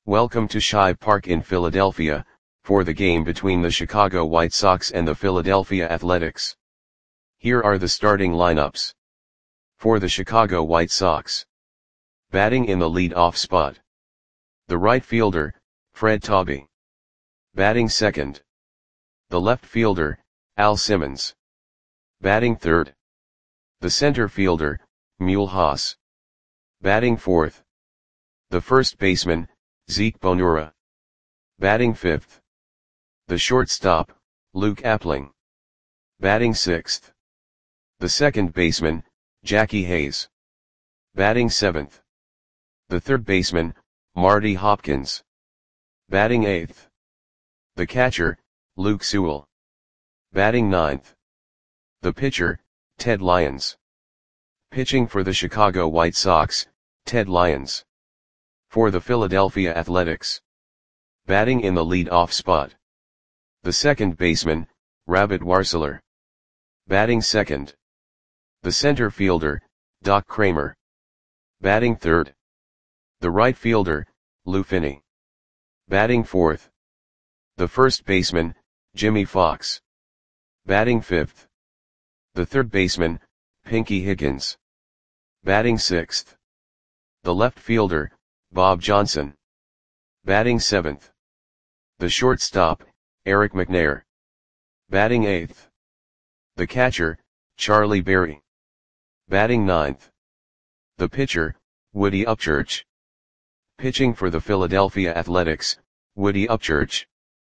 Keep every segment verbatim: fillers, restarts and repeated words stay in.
Welcome to Shibe Park in Philadelphia, for the game between the Chicago White Sox and the Philadelphia Athletics. Here are the starting lineups. For the Chicago White Sox. Batting in the lead-off spot. The right fielder, Fred Taube. Batting second. The left fielder, Al Simmons. Batting third. The center fielder, Mule Haas. Batting fourth. The first baseman, Zeke Bonura. Batting fifth. The shortstop, Luke Appling. Batting sixth. The second baseman, Jackie Hayes. Batting seventh. The third baseman, Marty Hopkins. Batting eighth. The catcher, Luke Sewell. Batting ninth. The pitcher, Ted Lyons. Pitching for the Chicago White Sox, Ted Lyons. For the Philadelphia Athletics. Batting in the lead-off spot. The second baseman, Rabbit Warseler. Batting second. The center fielder, Doc Kramer. Batting third. The right fielder, Lou Finney. Batting fourth. The first baseman, Jimmy Fox. Batting fifth. The third baseman, Pinky Higgins. Batting sixth. The left fielder, Bob Johnson. Batting seventh. The shortstop, Eric McNair. Batting eighth. The catcher, Charlie Berry. Batting ninth. The pitcher, Woody Upchurch. Pitching for the Philadelphia Athletics, Woody Upchurch.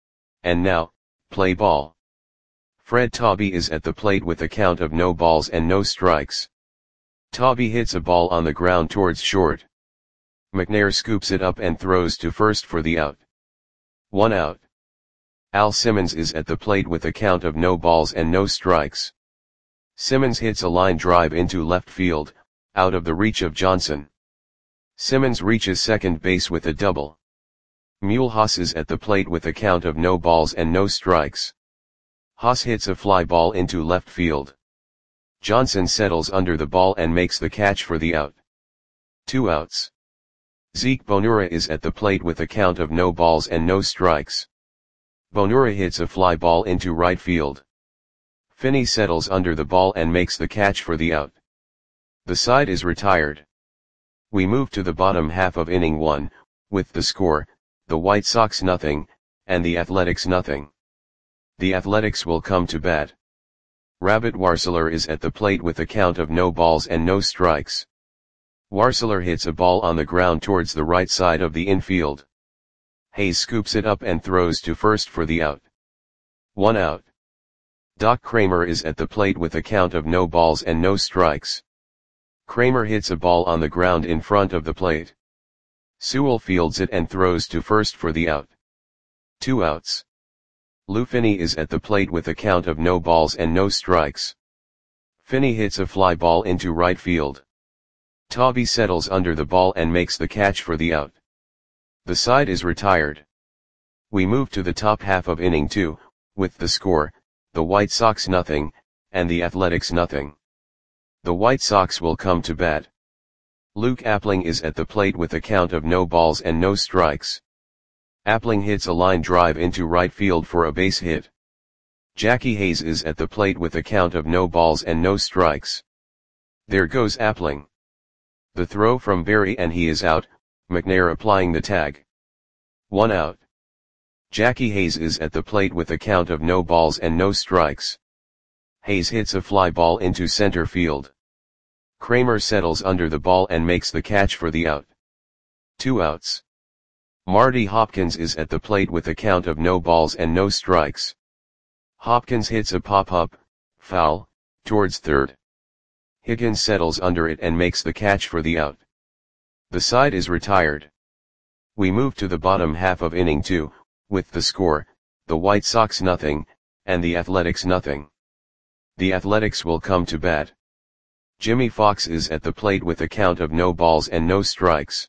And now, play ball. Fred Taube is at the plate with a count of no balls and no strikes. Taube hits a ball on the ground towards short. McNair scoops it up and throws to first for the out. One out. Al Simmons is at the plate with a count of no balls and no strikes. Simmons hits a line drive into left field, out of the reach of Johnson. Simmons reaches second base with a double. Mule Haas is at the plate with a count of no balls and no strikes. Haas hits a fly ball into left field. Johnson settles under the ball and makes the catch for the out. Two outs. Zeke Bonura is at the plate with a count of no balls and no strikes. Bonura hits a fly ball into right field. Finney settles under the ball and makes the catch for the out. The side is retired. We move to the bottom half of inning one, with the score, the White Sox nothing, and the Athletics nothing. The Athletics will come to bat. Rabbit Warseler is at the plate with a count of no balls and no strikes. Warseler hits a ball on the ground towards the right side of the infield. Hayes scoops it up and throws to first for the out. One out. Doc Kramer is at the plate with a count of no balls and no strikes. Kramer hits a ball on the ground in front of the plate. Sewell fields it and throws to first for the out. Two outs. Lou Finney is at the plate with a count of no balls and no strikes. Finney hits a fly ball into right field. Taube settles under the ball and makes the catch for the out. The side is retired. We move to the top half of inning two, with the score, the White Sox nothing, and the Athletics nothing. The White Sox will come to bat. Luke Appling is at the plate with a count of no balls and no strikes. Appling hits a line drive into right field for a base hit. Jackie Hayes is at the plate with a count of no balls and no strikes. There goes Appling. The throw from Berry and he is out, McNair applying the tag. One out. Jackie Hayes is at the plate with a count of no balls and no strikes. Hayes hits a fly ball into center field. Kramer settles under the ball and makes the catch for the out. Two outs. Marty Hopkins is at the plate with a count of no balls and no strikes. Hopkins hits a pop-up, foul, towards third. Higgins settles under it and makes the catch for the out. The side is retired. We move to the bottom half of inning two, with the score, the White Sox nothing, and the Athletics nothing. The Athletics will come to bat. Jimmy Fox is at the plate with a count of no balls and no strikes.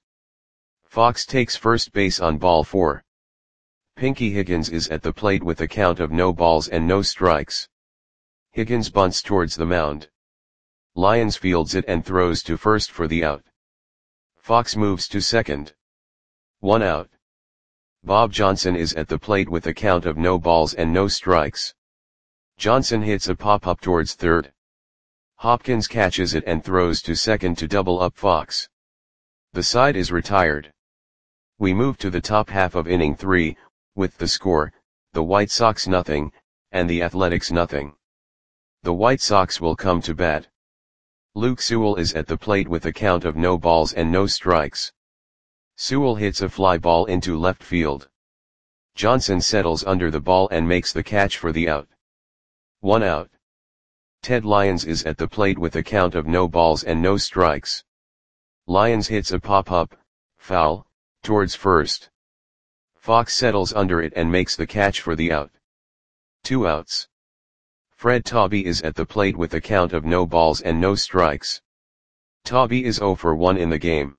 Fox takes first base on ball four. Pinky Higgins is at the plate with a count of no balls and no strikes. Higgins bunts towards the mound. Lyons fields it and throws to first for the out. Fox moves to second. One out. Bob Johnson is at the plate with a count of no balls and no strikes. Johnson hits a pop-up towards third. Hopkins catches it and throws to second to double up Fox. The side is retired. We move to the top half of inning three, with the score, the White Sox nothing, and the Athletics nothing. The White Sox will come to bat. Luke Sewell is at the plate with a count of no balls and no strikes. Sewell hits a fly ball into left field. Johnson settles under the ball and makes the catch for the out. One out. Ted Lyons is at the plate with a count of no balls and no strikes. Lyons hits a pop-up, foul, towards first. Fox settles under it and makes the catch for the out. Two outs. Fred Tobby is at the plate with a count of no balls and no strikes. Tobby is oh for one in the game.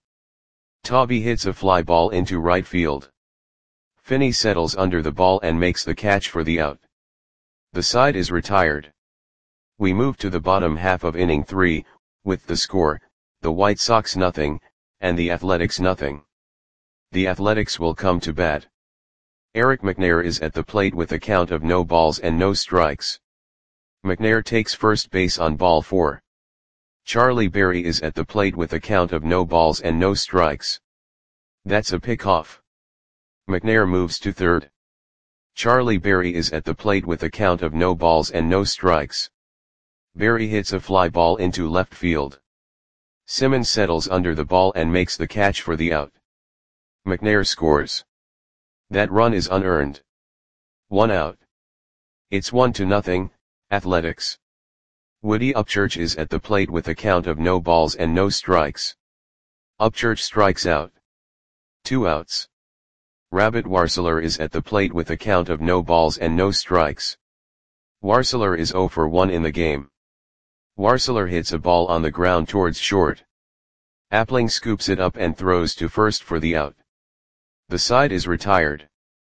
Tobby hits a fly ball into right field. Finney settles under the ball and makes the catch for the out. The side is retired. We move to the bottom half of inning three, with the score, the White Sox nothing, and the Athletics nothing. The Athletics will come to bat. Eric McNair is at the plate with a count of no balls and no strikes. McNair takes first base on ball four. Charlie Berry is at the plate with a count of no balls and no strikes. That's a pickoff. McNair moves to third. Charlie Berry is at the plate with a count of no balls and no strikes. Berry hits a fly ball into left field. Simmons settles under the ball and makes the catch for the out. McNair scores. That run is unearned. One out. It's one to nothing, Athletics. Woody Upchurch is at the plate with a count of no balls and no strikes. Upchurch strikes out. Two outs. Rabbit Warseler is at the plate with a count of no balls and no strikes. Warseler is oh for one in the game. Warseler hits a ball on the ground towards short. Appling scoops it up and throws to first for the out. The side is retired.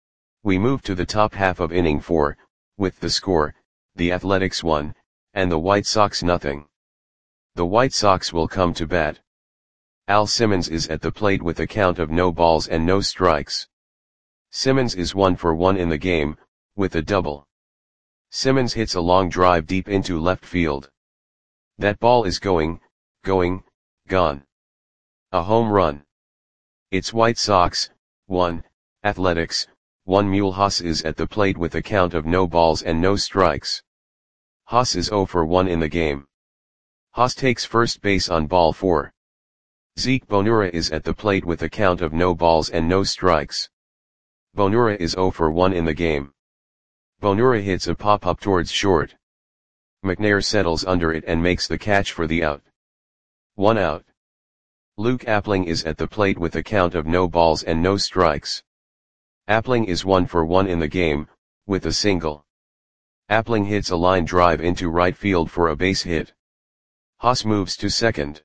We move to the top half of inning four, with the score, the Athletics one, and the White Sox nothing. The White Sox will come to bat. Al Simmons is at the plate with a count of no balls and no strikes. Simmons is one for one in the game, with a double. Simmons hits a long drive deep into left field. That ball is going, going, gone. A home run. It's White Sox, one, Athletics, one. Mule Haas is at the plate with a count of no balls and no strikes. Haas is oh for one in the game. Haas takes first base on ball four. Zeke Bonura is at the plate with a count of no balls and no strikes. Bonura is oh for one in the game. Bonura hits a pop-up towards short. McNair settles under it and makes the catch for the out. One out. Luke Appling is at the plate with a count of no balls and no strikes. Appling is one for one in the game, with a single. Appling hits a line drive into right field for a base hit. Haas moves to second.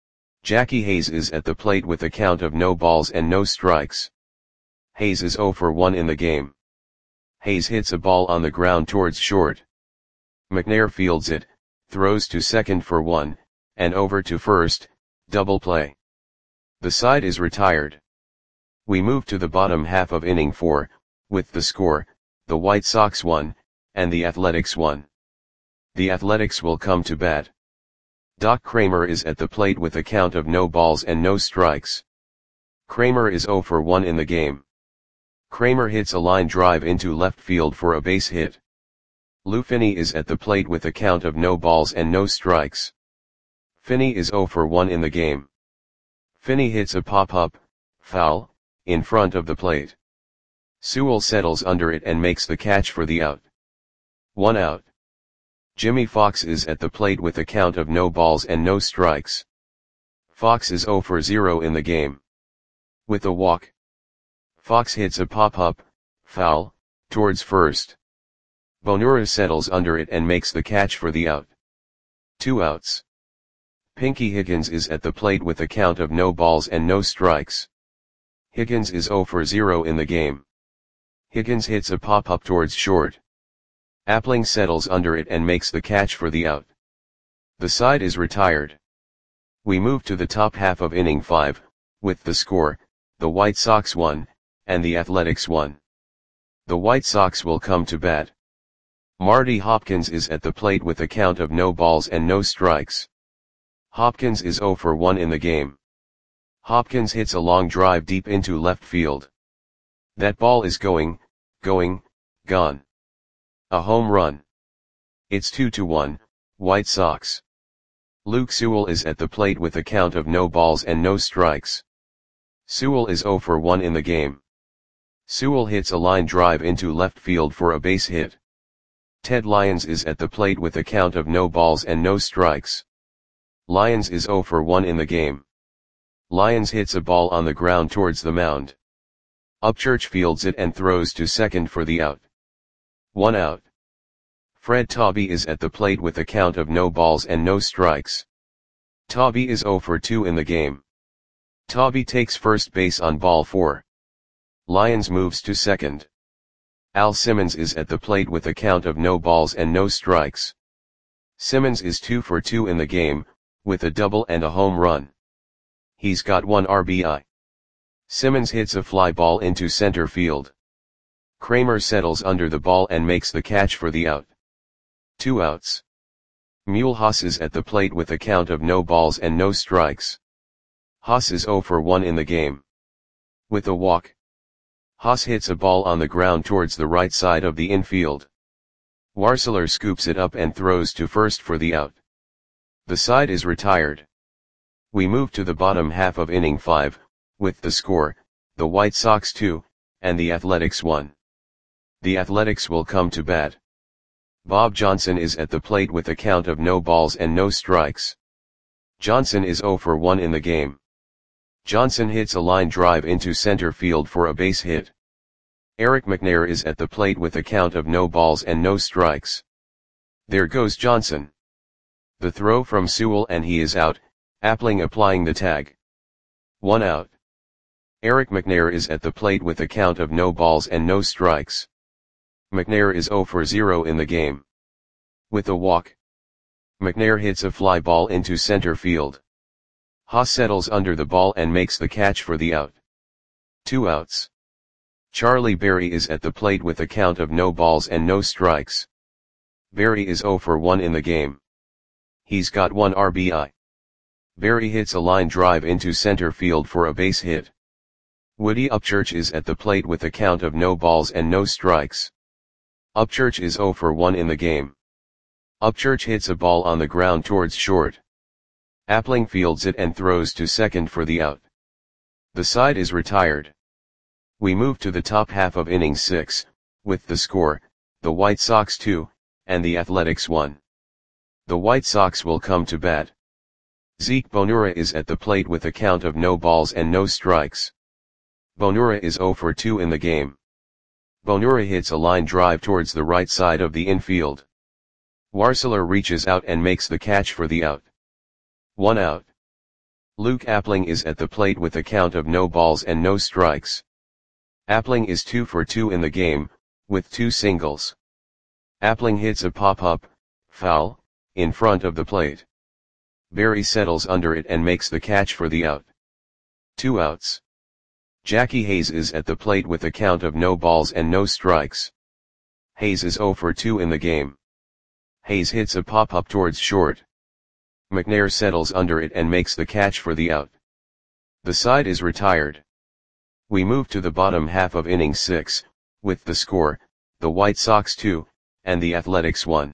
Jackie Hayes is at the plate with a count of no balls and no strikes. Hayes is oh for one in the game. Hayes hits a ball on the ground towards short. McNair fields it, throws to second for one, and over to first, double play. The side is retired. We move to the bottom half of inning four, with the score, the White Sox one, and the Athletics one. The Athletics will come to bat. Doc Kramer is at the plate with a count of no balls and no strikes. Kramer is oh for one in the game. Kramer hits a line drive into left field for a base hit. Lou Finney is at the plate with a count of no balls and no strikes. Finney is oh for one in the game. Finney hits a pop-up, foul, in front of the plate. Sewell settles under it and makes the catch for the out. One out. Jimmy Fox is at the plate with a count of no balls and no strikes. Fox is oh for zero in the game. With a walk. Fox hits a pop-up, foul, towards first. Bonura settles under it and makes the catch for the out. Two outs. Pinky Higgins is at the plate with a count of no balls and no strikes. Higgins is oh for zero in the game. Higgins hits a pop-up towards short. Appling settles under it and makes the catch for the out. The side is retired. We move to the top half of inning five, with the score, the White Sox one, and the Athletics one. The White Sox will come to bat. Marty Hopkins is at the plate with a count of no balls and no strikes. Hopkins is zero for one in the game. Hopkins hits a long drive deep into left field. That ball is going, going, gone. A home run. It's two to one, White Sox. Luke Sewell is at the plate with a count of no balls and no strikes. Sewell is zero for one in the game. Sewell hits a line drive into left field for a base hit. Ted Lyons is at the plate with a count of no balls and no strikes. Lyons is zero for one in the game. Lyons hits a ball on the ground towards the mound. Upchurch fields it and throws to second for the out. One out. Fred Tobby is at the plate with a count of no balls and no strikes. Tobby is zero for two in the game. Tobby takes first base on ball four. Lyons moves to second. Al Simmons is at the plate with a count of no balls and no strikes. Simmons is two for two in the game, with a double and a home run. He's got one R B I. Simmons hits a fly ball into center field. Kramer settles under the ball and makes the catch for the out. Two outs. Mulhouse is at the plate with a count of no balls and no strikes. Haas is zero for one in the game. With a walk. Haas hits a ball on the ground towards the right side of the infield. Warseler scoops it up and throws to first for the out. The side is retired. We move to the bottom half of inning five, with the score, the White Sox two, and the Athletics one. The Athletics will come to bat. Bob Johnson is at the plate with a count of no balls and no strikes. Johnson is zero for one in the game. Johnson hits a line drive into center field for a base hit. Eric McNair is at the plate with a count of no balls and no strikes. There goes Johnson. The throw from Sewell and he is out, Appling applying the tag. One out. Eric McNair is at the plate with a count of no balls and no strikes. McNair is zero for zero in the game. With a walk. McNair hits a fly ball into center field. Haas settles under the ball and makes the catch for the out. Two outs. Charlie Berry is at the plate with a count of no balls and no strikes. Berry is zero for one in the game. He's got one R B I. Berry hits a line drive into center field for a base hit. Woody Upchurch is at the plate with a count of no balls and no strikes. Upchurch is zero for one in the game. Upchurch hits a ball on the ground towards short. Appling fields it and throws to second for the out. The side is retired. We move to the top half of inning six, with the score, the White Sox two, and the Athletics one. The White Sox will come to bat. Zeke Bonura is at the plate with a count of no balls and no strikes. Bonura is zero for two in the game. Bonura hits a line drive towards the right side of the infield. Warseler reaches out and makes the catch for the out. One out. Luke Appling is at the plate with a count of no balls and no strikes. Appling is two for two in the game, with two singles. Appling hits a pop-up, foul, in front of the plate. Berry settles under it and makes the catch for the out. Two outs. Jackie Hayes is at the plate with a count of no balls and no strikes. Hayes is zero for two in the game. Hayes hits a pop-up towards short. McNair settles under it and makes the catch for the out. The side is retired. We move to the bottom half of inning six, with the score, the White Sox two, and the Athletics one.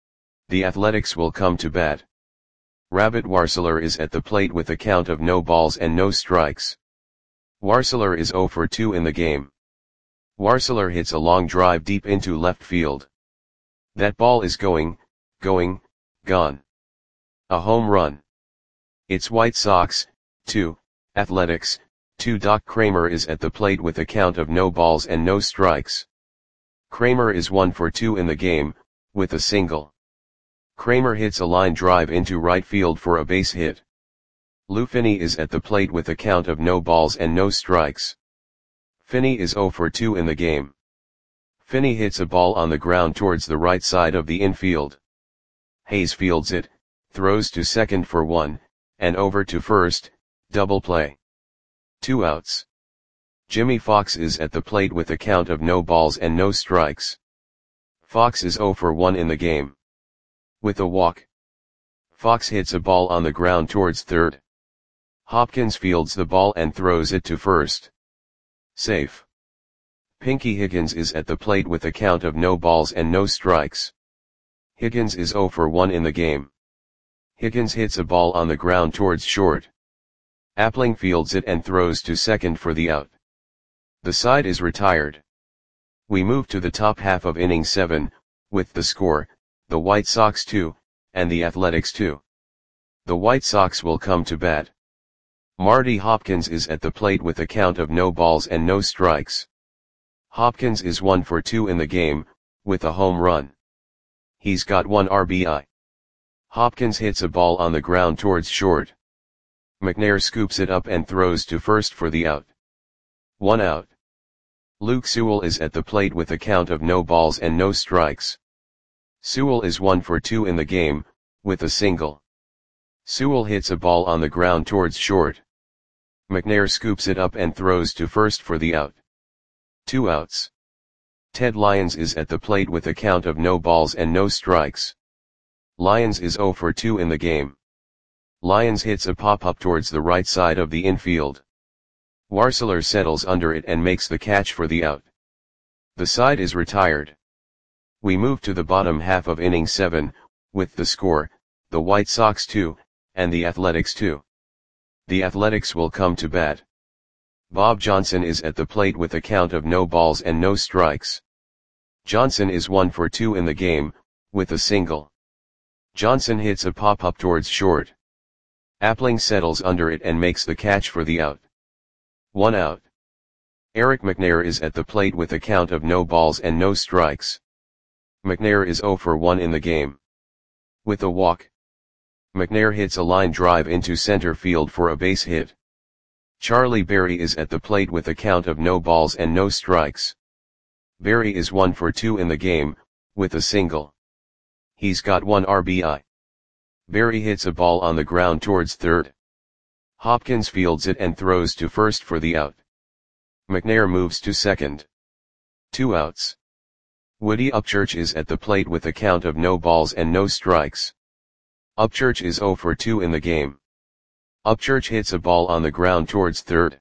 The Athletics will come to bat. Rabbit Warseler is at the plate with a count of no balls and no strikes. Warseler is zero for two in the game. Warseler hits a long drive deep into left field. That ball is going, going, gone. A home run. It's White Sox, two, Athletics, two. Doc Kramer is at the plate with a count of no balls and no strikes. Kramer is one for two in the game, with a single. Kramer hits a line drive into right field for a base hit. Lou Finney is at the plate with a count of no balls and no strikes. Finney is zero for two in the game. Finney hits a ball on the ground towards the right side of the infield. Hayes fields it, throws to second for one, and over to first, double play. Two outs. Jimmy Fox is at the plate with a count of no balls and no strikes. Fox is zero for one in the game. With a walk, Fox hits a ball on the ground towards third. Hopkins fields the ball and throws it to first. Safe. Pinky Higgins is at the plate with a count of no balls and no strikes. Higgins is zero for one in the game. Higgins hits a ball on the ground towards short. Appling fields it and throws to second for the out. The side is retired. We move to the top half of inning seven, with the score, the White Sox two, and the Athletics two. The White Sox will come to bat. Marty Hopkins is at the plate with a count of no balls and no strikes. Hopkins is one for two in the game, with a home run. He's got one R B I. Hopkins hits a ball on the ground towards short. McNair scoops it up and throws to first for the out. One out. Luke Sewell is at the plate with a count of no balls and no strikes. Sewell is one for two in the game, with a single. Sewell hits a ball on the ground towards short. McNair scoops it up and throws to first for the out. Two outs. Ted Lyons is at the plate with a count of no balls and no strikes. Lyons is zero for two in the game. Lyons hits a pop-up towards the right side of the infield. Warseler settles under it and makes the catch for the out. The side is retired. We move to the bottom half of inning seven, with the score, the White Sox two, and the Athletics two. The Athletics will come to bat. Bob Johnson is at the plate with a count of no balls and no strikes. Johnson is one for two in the game, with a single. Johnson hits a pop-up towards short. Appling settles under it and makes the catch for the out. One out. Eric McNair is at the plate with a count of no balls and no strikes. McNair is zero for one in the game. With a walk, McNair hits a line drive into center field for a base hit. Charlie Berry is at the plate with a count of no balls and no strikes. Berry is one for two in the game, with a single. He's got one R B I. Berry hits a ball on the ground towards third. Hopkins fields it and throws to first for the out. McNair moves to second. Two outs. Woody Upchurch is at the plate with a count of no balls and no strikes. Upchurch is zero for two in the game. Upchurch hits a ball on the ground towards third.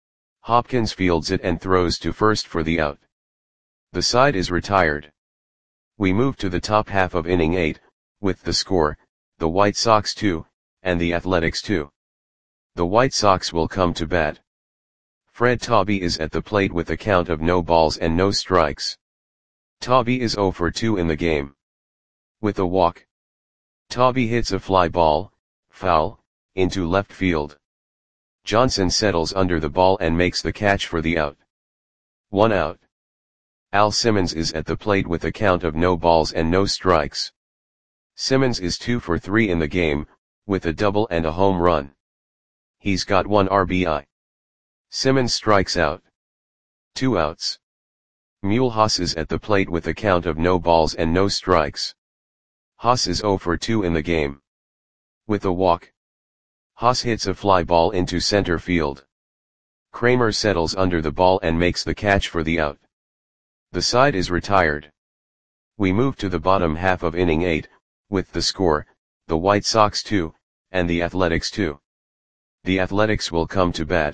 Hopkins fields it and throws to first for the out. The side is retired. We move to the top half of inning eight, with the score, the White Sox two, and the Athletics two. The White Sox will come to bat. Fred Tobby is at the plate with a count of no balls and no strikes. Tobby is zero for two in the game. With a walk, Tobby hits a fly ball, foul, into left field. Johnson settles under the ball and makes the catch for the out. One out. Al Simmons is at the plate with a count of no balls and no strikes. Simmons is two for three in the game, with a double and a home run. He's got one R B I. Simmons strikes out. Two outs. Mule Haas is at the plate with a count of no balls and no strikes. Haas is zero for two in the game. With a walk, Haas hits a fly ball into center field. Kramer settles under the ball and makes the catch for the out. The side is retired. We move to the bottom half of inning eight, with the score, the White Sox two, and the Athletics two. The Athletics will come to bat.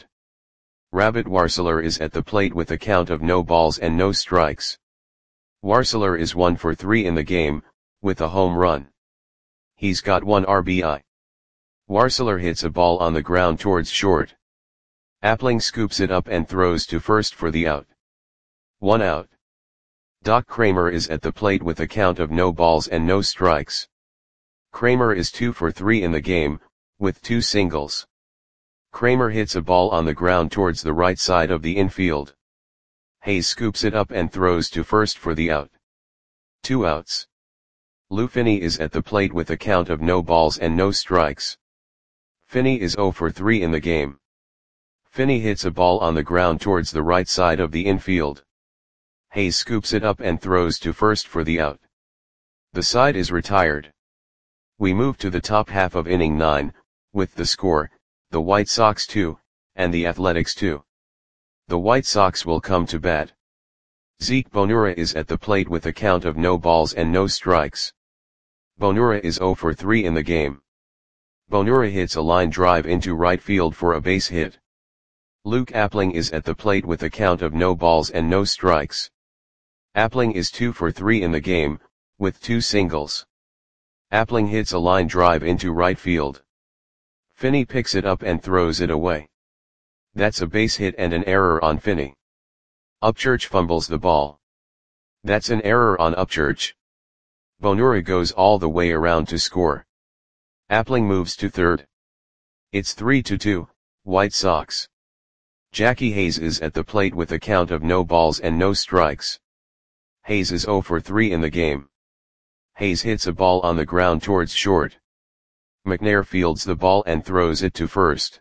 Rabbit Warseler is at the plate with a count of no balls and no strikes. Warseler is one for three in the game, with a home run. He's got one R B I. Warseler hits a ball on the ground towards short. Appling scoops it up and throws to first for the out. One out. Doc Kramer is at the plate with a count of no balls and no strikes. Kramer is two for three in the game, with two singles. Kramer hits a ball on the ground towards the right side of the infield. Hayes scoops it up and throws to first for the out. Two outs. Lou Finney is at the plate with a count of no balls and no strikes. Finney is zero for three in the game. Finney hits a ball on the ground towards the right side of the infield. Hayes scoops it up and throws to first for the out. The side is retired. We move to the top half of inning nine, with the score, the White Sox two, and the Athletics two. The White Sox will come to bat. Zeke Bonura is at the plate with a count of no balls and no strikes. Bonura is zero for three in the game. Bonura hits a line drive into right field for a base hit. Luke Appling is at the plate with a count of no balls and no strikes. Appling is two for three in the game, with two singles. Appling hits a line drive into right field. Finney picks it up and throws it away. That's a base hit and an error on Finney. Upchurch fumbles the ball. That's an error on Upchurch. Bonura goes all the way around to score. Appling moves to third. It's three to two, White Sox. Jackie Hayes is at the plate with a count of no balls and no strikes. Hayes is zero for three in the game. Hayes hits a ball on the ground towards short. McNair fields the ball and throws it to first.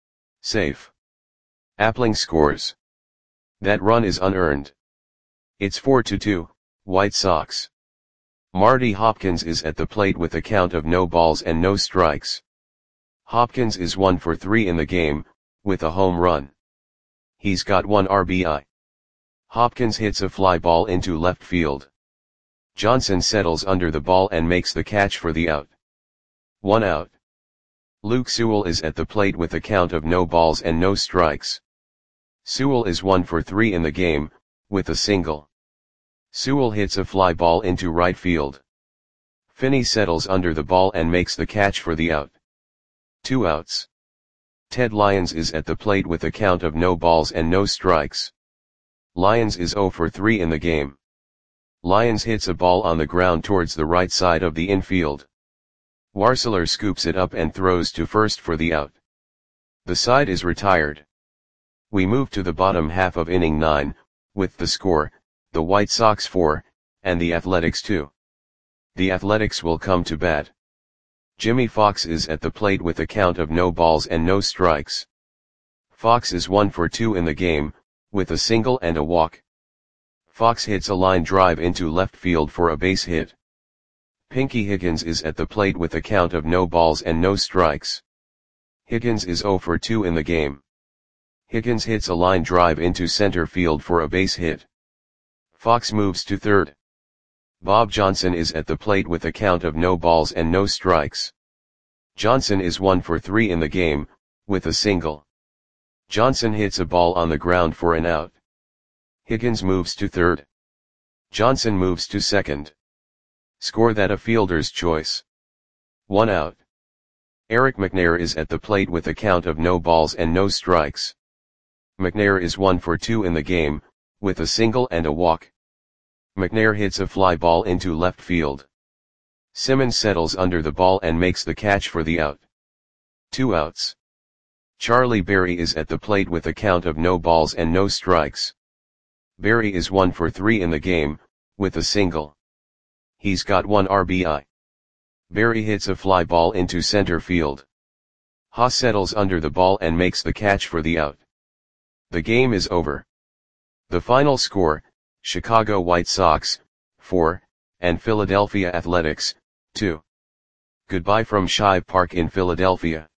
Safe. Appling scores. That run is unearned. It's four to two, White Sox. Marty Hopkins is at the plate with a count of no balls and no strikes. Hopkins is one for three in the game, with a home run. He's got one R B I. Hopkins hits a fly ball into left field. Johnson settles under the ball and makes the catch for the out. One out. Luke Sewell is at the plate with a count of no balls and no strikes. Sewell is one for three in the game, with a single. Sewell hits a fly ball into right field. Finney settles under the ball and makes the catch for the out. Two outs. Ted Lyons is at the plate with a count of no balls and no strikes. Lyons is zero for three in the game. Lyons hits a ball on the ground towards the right side of the infield. Warseler scoops it up and throws to first for the out. The side is retired. We move to the bottom half of inning nine, with the score, the White Sox four, and the Athletics two. The Athletics will come to bat. Jimmy Fox is at the plate with a count of no balls and no strikes. Fox is one for two in the game, with a single and a walk. Fox hits a line drive into left field for a base hit. Pinky Higgins is at the plate with a count of no balls and no strikes. Higgins is zero for two in the game. Higgins hits a line drive into center field for a base hit. Fox moves to third. Bob Johnson is at the plate with a count of no balls and no strikes. Johnson is one for three in the game, with a single. Johnson hits a ball on the ground for an out. Higgins moves to third. Johnson moves to second. Score that a fielder's choice. One out. Eric McNair is at the plate with a count of no balls and no strikes. McNair is one for two in the game, with a single and a walk. McNair hits a fly ball into left field. Simmons settles under the ball and makes the catch for the out. Two outs. Charlie Berry is at the plate with a count of no balls and no strikes. Berry is one for three in the game, with a single. He's got one R B I. Berry hits a fly ball into center field. Haas settles under the ball and makes the catch for the out. The game is over. The final score, Chicago White Sox, four, and Philadelphia Athletics, two. Goodbye from Shive Park in Philadelphia.